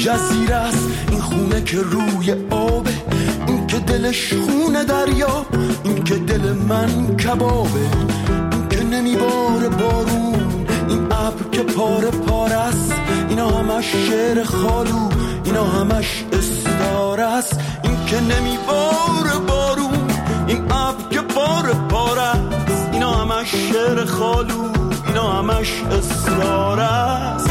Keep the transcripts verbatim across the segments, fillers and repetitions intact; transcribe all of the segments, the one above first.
جزیره است، این خونه که روی آبه، این که دلش خونه دریا، این که دل من کبابه، این که نمیباره بارون، این ابر که پاره پاره است، اینا همش شعر خالو، اینا همش استاره است. این که نمیباره بارون، این ابر که پاره پاره است، اینا همش شعر خالو، اینا همش استاره است.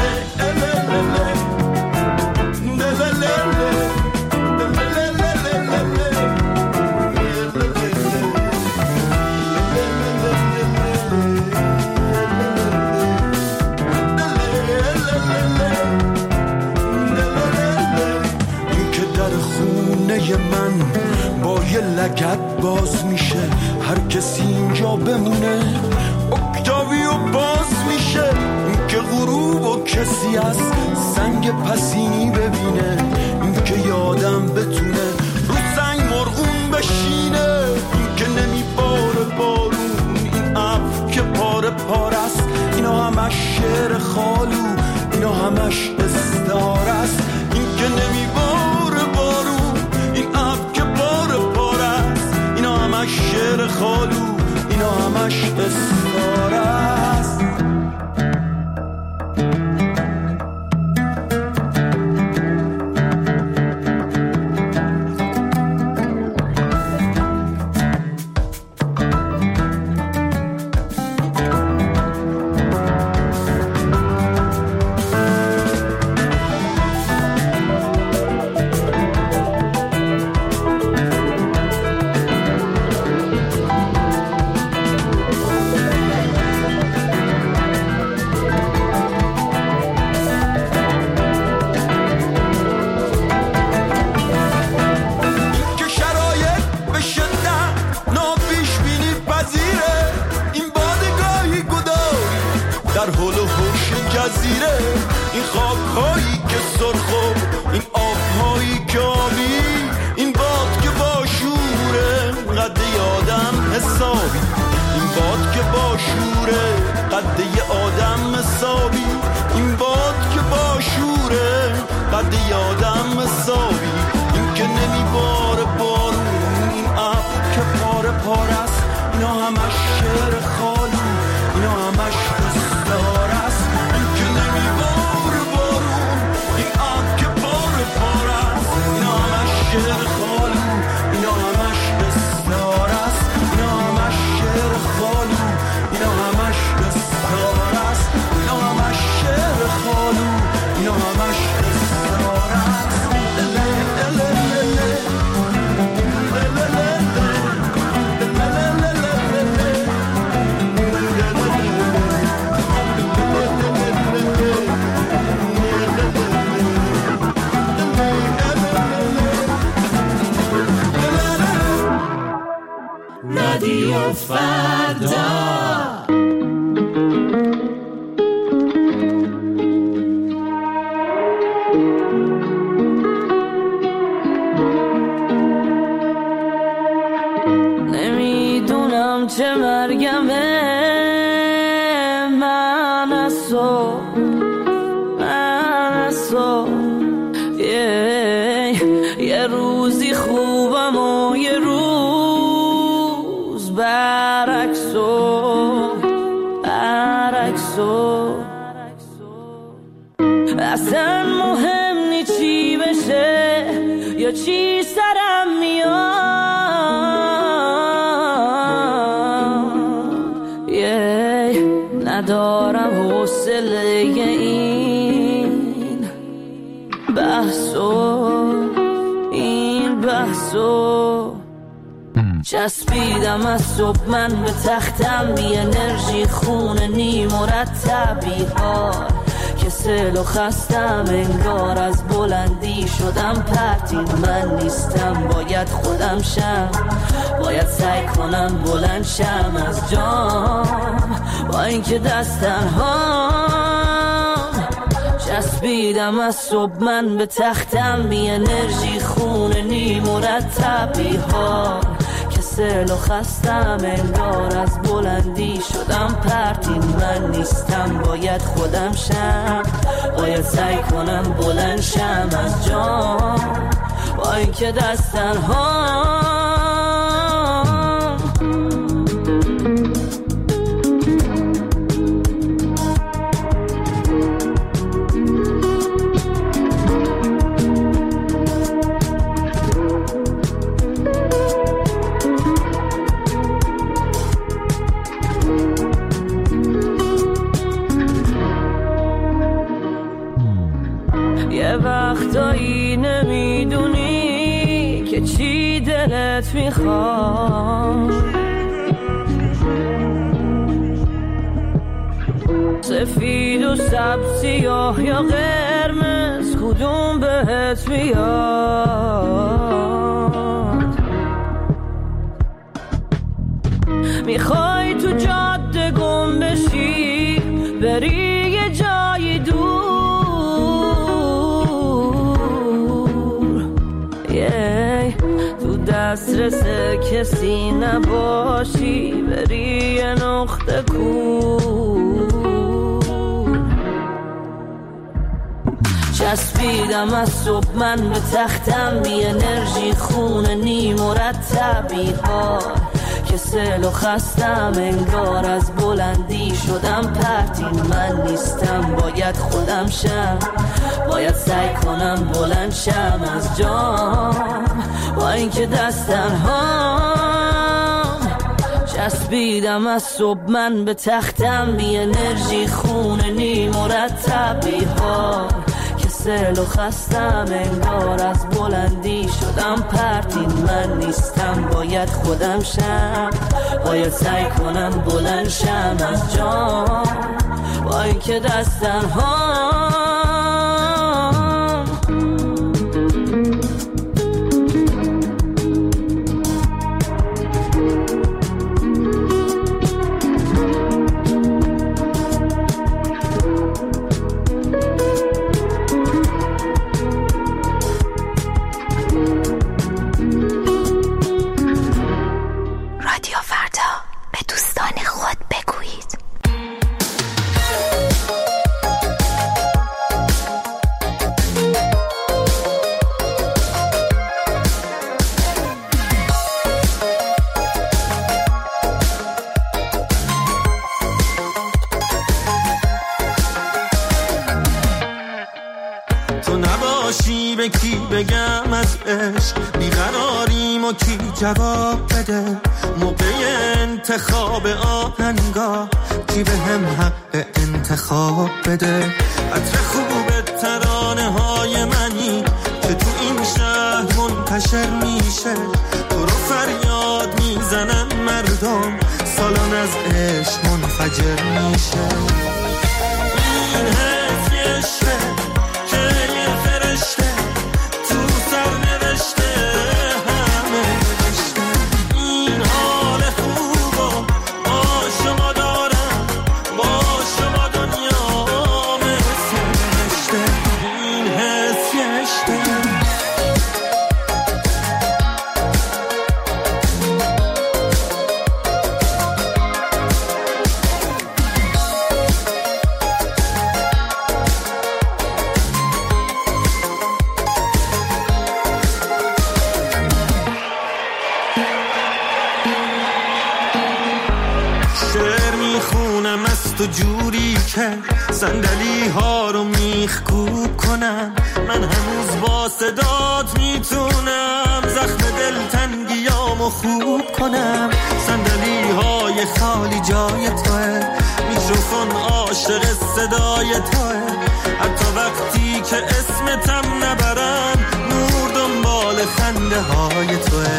من با یه لگد باز میشه، هر کسی اینجا بمونه اکتاویو باز میشه. این که غروب و کسی از سنگ پسینی ببینه، این که یادم بتونه رو سنگ مرغون بشینه. این که نمیباره بارون، این ابر که پاره پاره است، اینا همش شعر خالو، اینا همش استعاره است. این که نمیباره بارون، این ابر که پاره پاره است، اینا همش شعر خالو، اینا همش استعاره است. رادیو فردا. نمیدونم چه مرگمه، من از تو، من از تو، یه روزی خوبم و یه روز برعکسو، برعکسو. اصلا مهم نی چی بشه یا چی سرم میاد، yeah. ندارم حوصله این بحثو، این بحثو. چسبیدم از صبح من به تختم، بی انرژی خونه نی مرتبی ها، کسل و خستم انگار از بلندی شدم پرتین. من نیستم باید خودم شم، باید سعی کنم بلند شم از جام، با اینکه دستن هام. چسبیدم از صبح من به تختم، بی انرژی خونه نی مرتبی ها، کسل و خستم انگار از بلندی شدم پرتین من نیستم باید خودم شم باید سعی کنم بلند شم از جام با اینکه دست تنها وقتایی نمیدونی که چی دلت میخواد سفید و سبز سیاه یا قرمز کدوم بهت میاد میخوای تو جاده گم بشی بری یه جای دور دسترس کسی نباشی بری یه نقطه کور چسبیدم از صبح من به تختم بی انرژی خونه نی مرتبی ها کسل و خستم انگار از بلندی شدم پرتین من نیستم باید خودم شم باید سعی کنم بلند شم از جام با اینکه دست تنهام چسبیدم از صبح من به تختم بی انرژی خونه نی مرتبی ها کسل و خستم انگار از بلندی شدم پرتین من نیستم باید خودم شم باید سعی کنم بلند شم از جام با اینکه دست تنهام بگم از عشق بیقراریم و کی جواب بده موقع انتخاب آهنگا کی به هم حق انتخاب بده عطر خوب ترانه های منی که تو این شهر منتشر میشه تو رو فریاد میزنن مردم سالان از عشق منفجر میشه این حس یه عشقه که یه فرشته تو جوری که صندلی ها رو میخکوب کنم من هنوز با صدات میتونم زخم دلتنگیامو خوب کنم صندلی های خالی جای توه میکروفون عاشق صدای توه حتی وقتی که اسمتم نبرم نور دنبال خنده های توه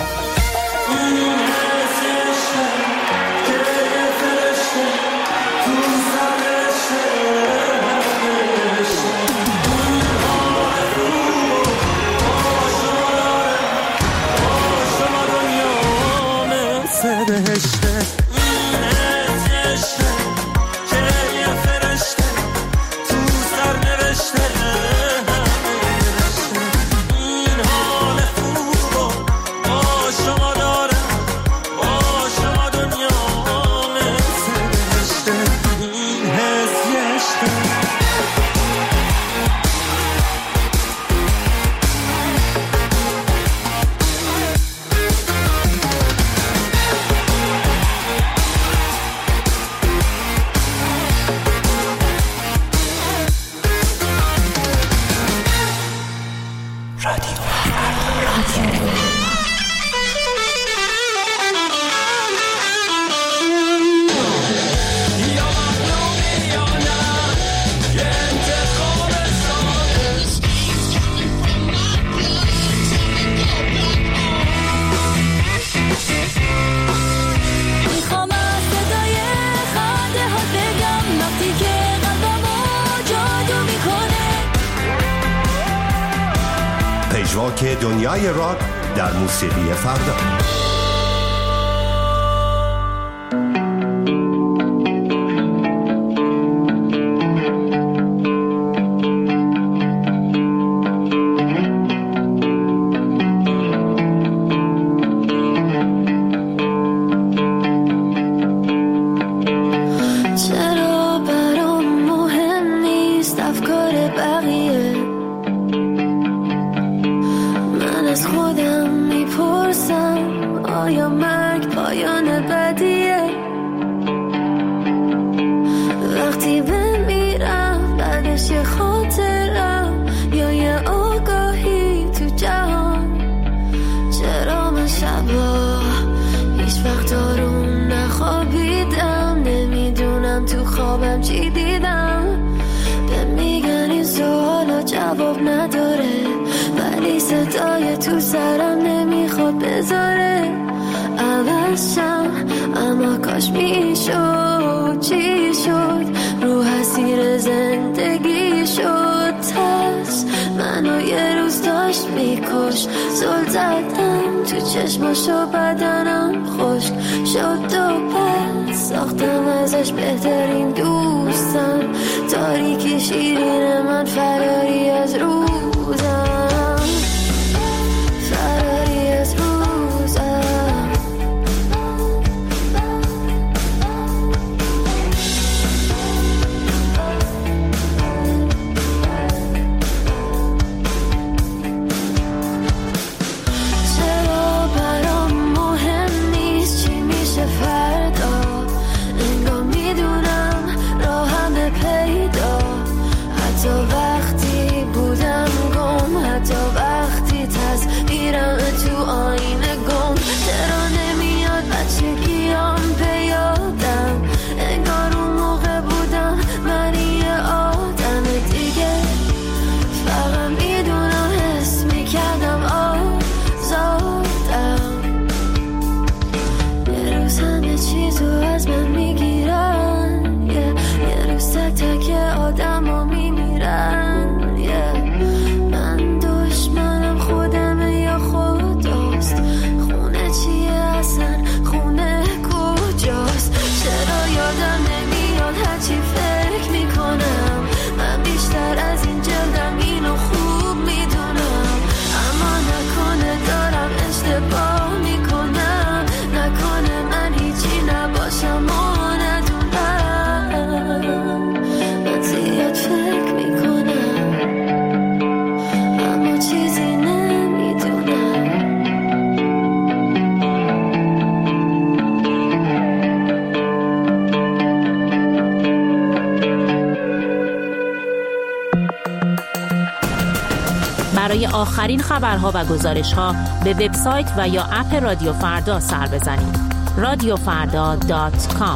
بهشته این عشقه که یه فرشته تو سر نوشته این حال خوب و پژواک دنیای راک در موسیقی فردا. چشماشو بدنم خشک شد و پس ساختم ازش بهترین دوستم، تاریکی شیرین من فراری از روزم، فراری از روزم. برای آخرین خبرها و گزارش‌ها به وبسایت و یا اپ رادیو فردا سر بزنید. رادیو فردا دات کام.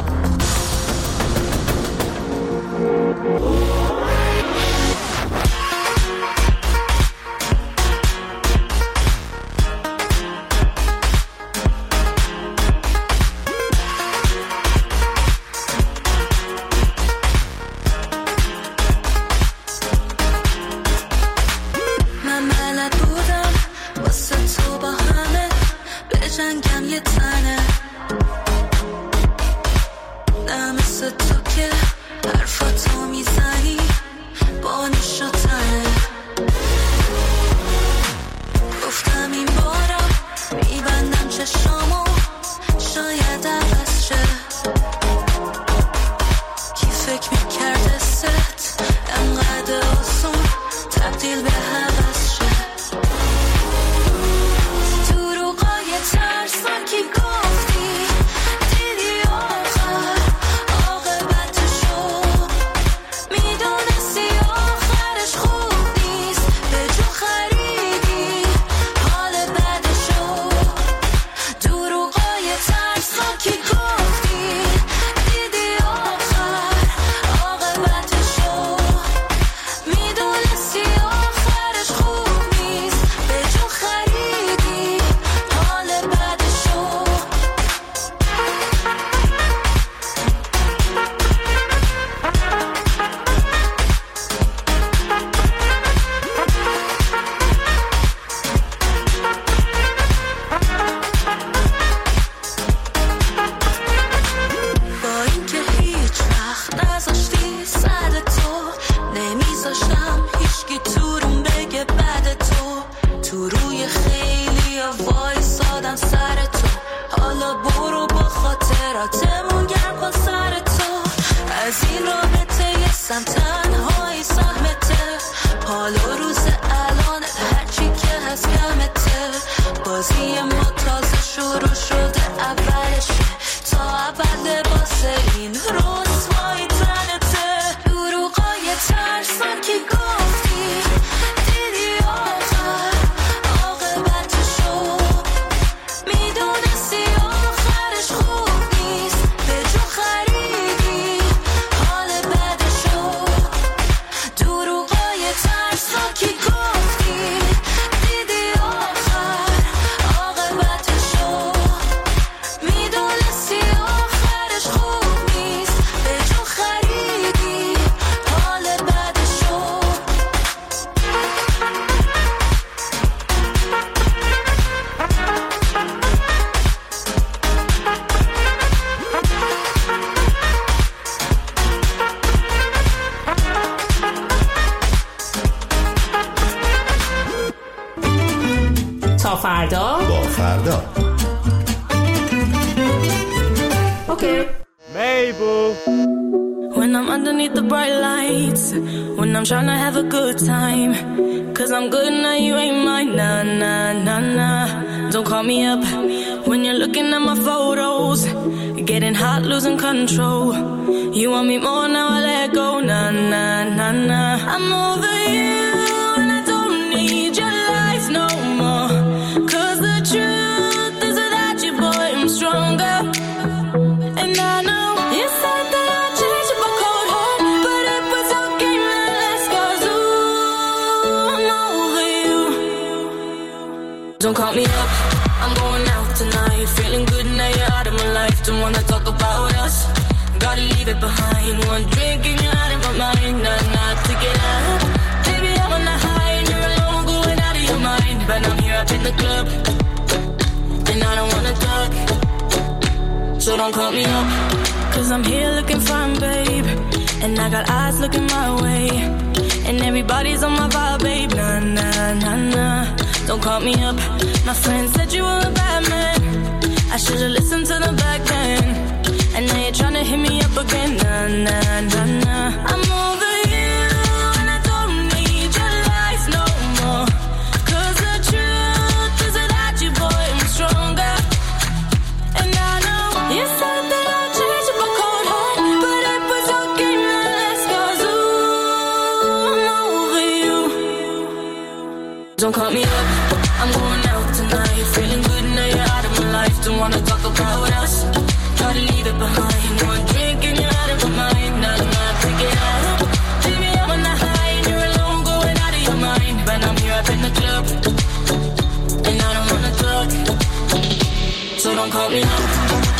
حواسم تنهایی سهمته حال و روز الان هرچی که هست کمته بازی ما تازه شروع شده اولشه تا اول لباسه این رسوایی تنته دروغای ترسن که گفتی دیدی آخر عاقبتشو میدونستی آخرش خوب نیست به جو خریدی حال بدشو دروغای ترسن که گفتی دیدی آخر عاقبتشو میدونستی آخرش خوب نیست به جو خریدی حال بدشو تا فردا با فردا. اوکی. When I'm underneath the bright lights, when I'm trying to have a good time, cause I'm good now, you ain't mine, nah, nah, nah, nah. Don't call me up when you're looking at my photos, getting hot, losing control. You want me more, now I let go, nah, nah, nah, nah. I'm over you and I don't need your lies no more, cause the truth is without you, boy, I'm stronger. And I know you said that I'd change up a cold heart, but it was okay, man, let's go zoom. I'm over you. Don't call me up, I'm going out tonight, feeling good now you're out of my life. Don't wanna talk about us, gotta leave it behind. One drink and you're out of my mind, not not to get out. Baby, I'm on the high and you're alone, going out of your mind. But I'm here up in the club, and I don't wanna talk, so don't call me up, cause I'm here looking fine, babe, and I got eyes looking my way, and everybody's on my vibe, babe, nah, nah, nah, nah. Don't call me up, my friend said you were a bad man, I should've listened to the back then, and now you're tryna hit me up again, nah, nah, nah, nah. I'm over you, and I don't need your lies no more, cause the truth is without you, boy, I'm stronger. And I know you said that I'd change up a cold heart, but it was okay, man, let's go zoom. I'm over you. Don't call me up, I'm going out tonight, feeling good now you're out of my life. Don't wanna talk about us, try to leave it behind. One drink and you're out of my mind, not enough to get out. Baby, I'm on the high and you're alone, going out of your mind. But I'm here up in the club, and I don't wanna talk, so don't call me up.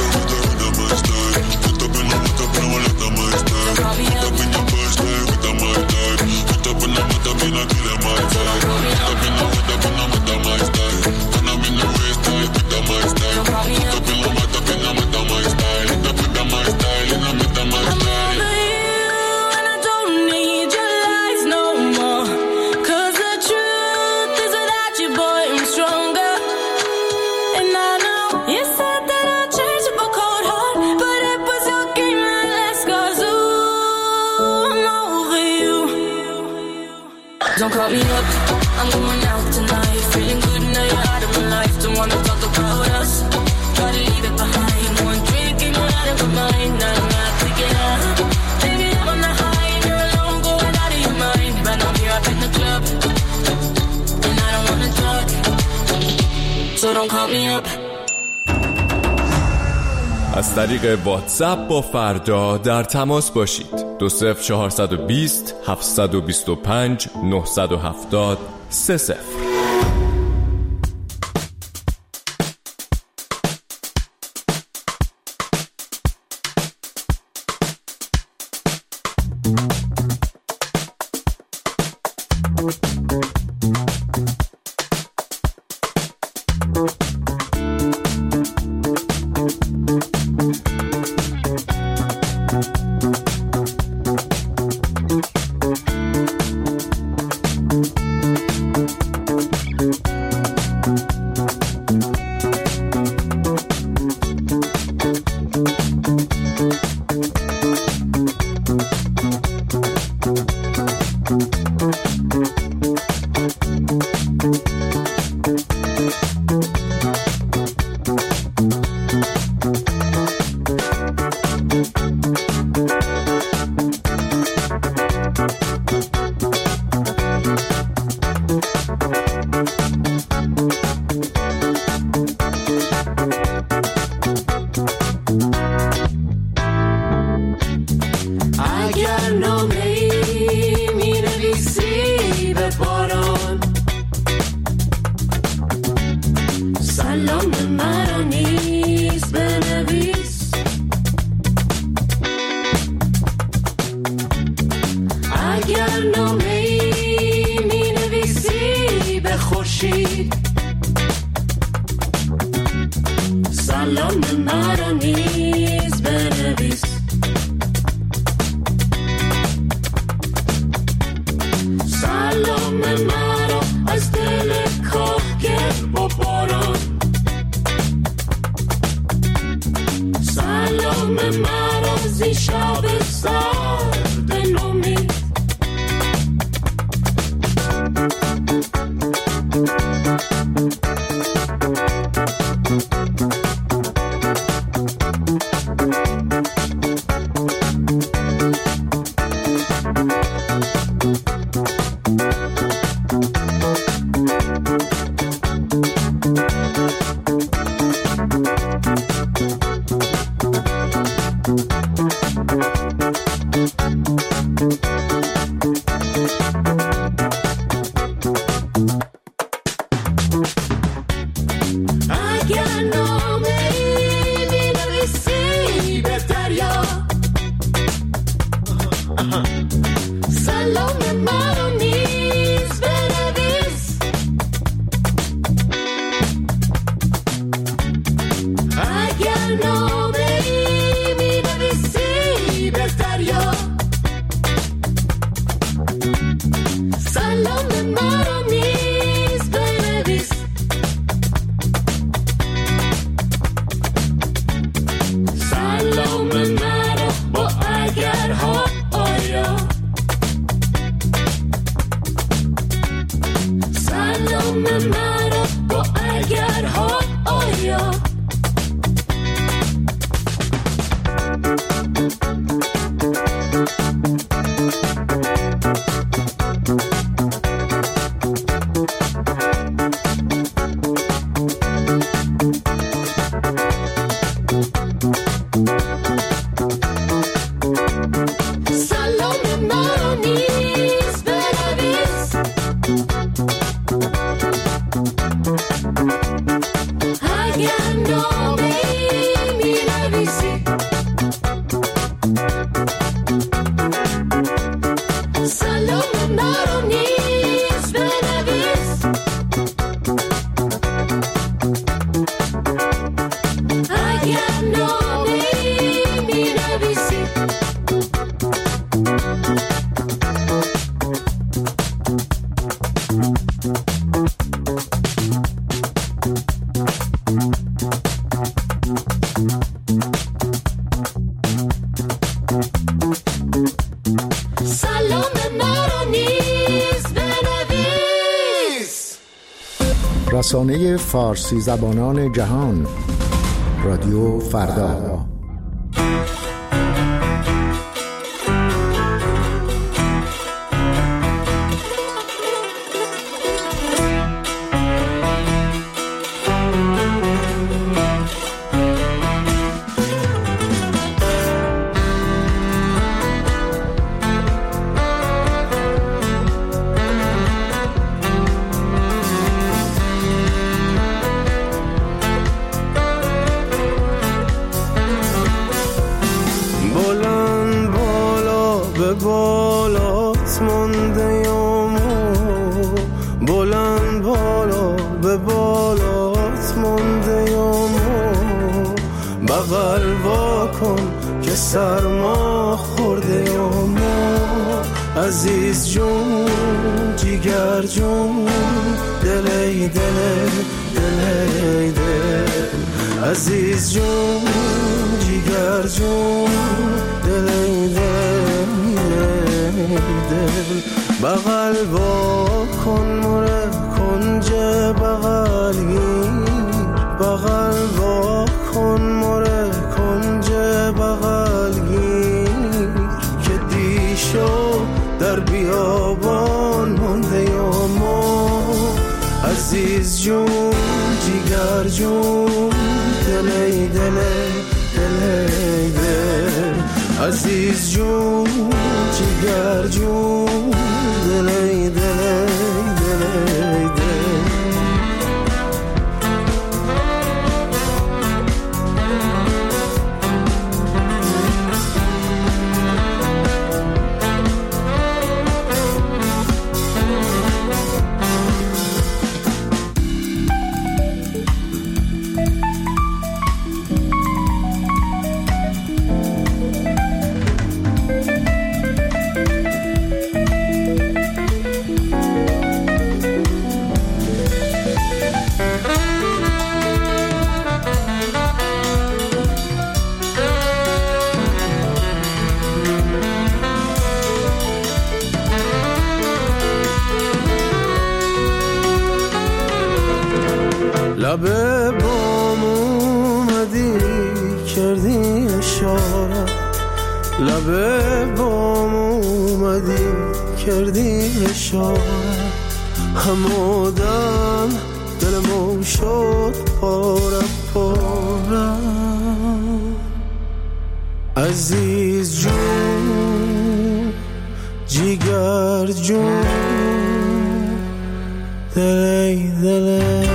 Don't call me up, I'm going out tonight, feeling good now you're out of my life. Don't wanna talk about us, try to leave it behind. One drink and you're out of my mind, not enough to get out. Baby, I'm on the high and you're alone, going out of your mind. But I'm here up in the club, and I don't wanna talk, so don't call me up. از طریق واتساپ با فردا در تماس باشید. دو صفر چهارصد و بیست هفتصد و بیست و پنج نهصد و هفتاد سه صفر. سلام مرا نیز بنویس، اگر نامه ای می نویسی به دریا. سلام مرا نیز بنویس، سلام مرا با اگرها آیا. سلام مرا با اگرها آیا. سلام مرا نیز بنویس، اگر نامه ای می نویسی. سلام مرا نیز بنویس، اگر نامه ای می نویسی. سلام مرا نیز بنویس. رسانه فارسی زبانان جهان، رادیو فردا. بلند بالا به بالات مانده یامو، بلند بالا به بالات مانده یامو. بغل واکن که سرما خورده یامو. عزیز جون جیگر جون دلی دل دلی دل. عزیز جون جیگر جون دلی دل دل. بغل واکن مره کنج بغلگیر، بغل واکن مره کنج بغلگیر. که دیشو در بیابان مانده یامو. عزیز جون جیگر جون دلی دلی دلی دل. عزیز جون جیگر جون دلی دلی دلی دل. لبه بام اومدی کردی اشاره، لبه بام اومدی کردی اشاره. همودم دلمون شد پاره پاره. عزیز جون جیگر جون دلی دلی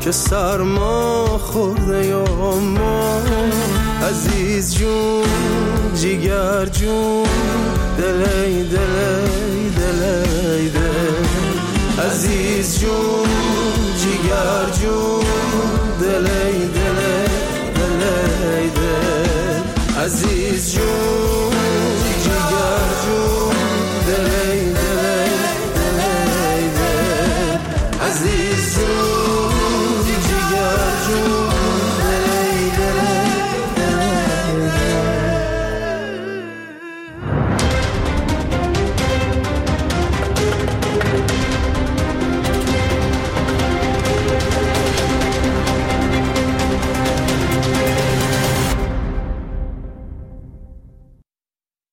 که سرما خورده یا ما. عزیز جون جیگر جون دلی دلی دلی دل. عزیز جون جیگر جون دلی